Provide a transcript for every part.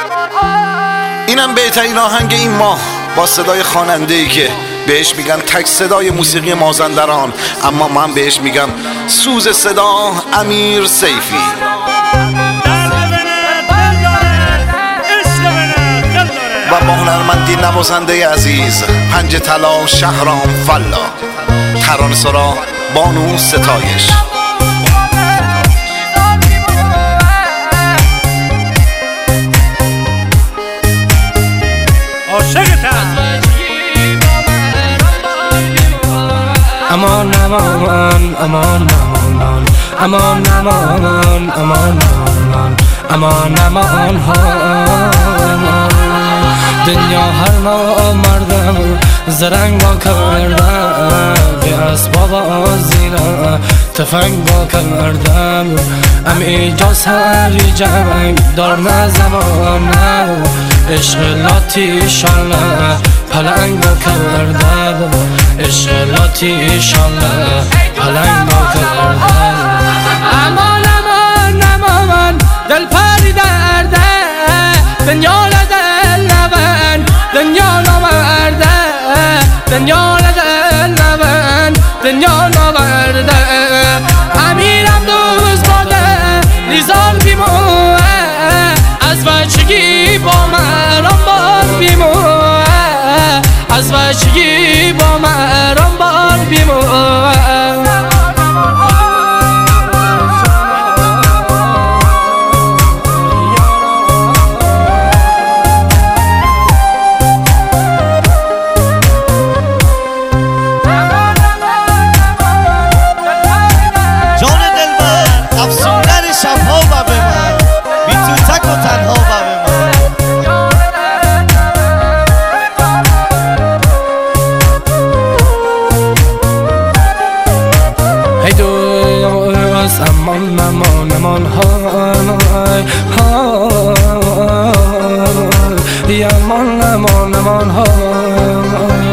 اینم بهترین آهنگ این ماه با صدای خواننده‌ای که بهش میگن تک صدای موسیقی مازندران، اما من بهش میگم سوز صدا امیر سیفی. و با هنرمندی نوازنده عزیز پنج طلا شهرام فلا، ترانه‌سرا بانو ستایش. امان امان امان امان امان امان امان امان امان امان دنیا هر مردم زرنگ با کردم، به اسباب آزینا تفنگ با کردم، امی جا سری جنگ دار نه زمانه، عشق لاتی شانه پلنگ با کردم، عشق لاتی شانه پلنگ با کردم. امان امان امان دل پری درده، دنیا لدل نبن دنیا نورده، دنیا لدل نبن دنیا نورده. امیرم دوز باده لیزار بیموه، از بچگی با مرام بار بیموه، از بچگی با مرام بار بیموه. امان امان امان های های امان امان امان های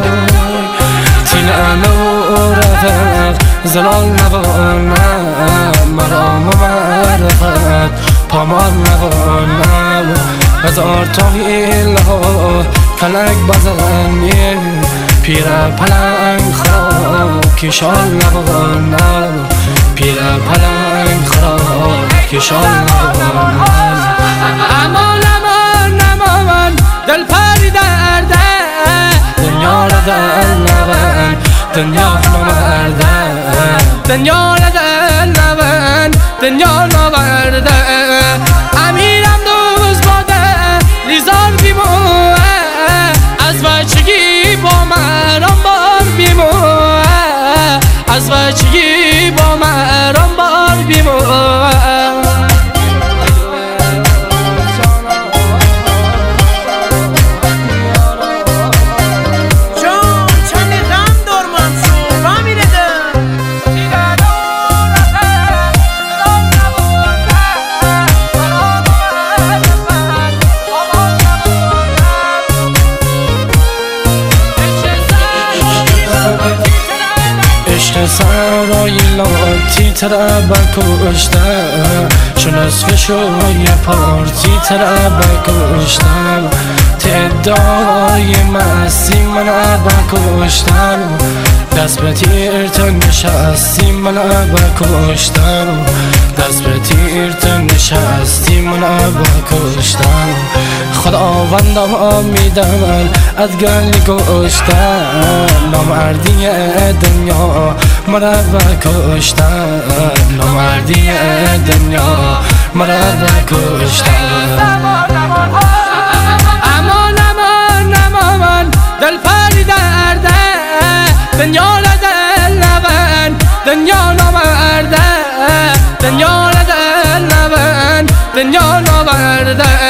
تینا رفت زلال نبانم، مرام و معرفت پامال نبانم، هزار تا هیله ها کلک بزنی، پیر پلنگ خراب کشال نبانم، پیر پلنگ خراب کشال نبانم. امان امان امان دل پری درده، دنیا را دل نبن دنیا نورده، دنیا را دل نبن دنیا نورده. امیرم دوز باده لیزار بیموه، از بچگی با مرام بار بیموه، از بچگی با مرام بار بیموه. سرای لاتی تره بکشتم، چون از فشوی پارتی تره بکشتم، تعدای مستی من بکشتم، دست به تیر تو نشستی من بکشتم، دست به تیر تو نشستی من بکشتم. خداوندم آمیدم از گلی کشتم، نامردی دنیا مرا بکشتم، نامردی دنیا مرا بکشتم. امان امان امان دل پری درده، دنیا لدل نبن دنیا نورده، دنیا لدل نبن دنیا نورده.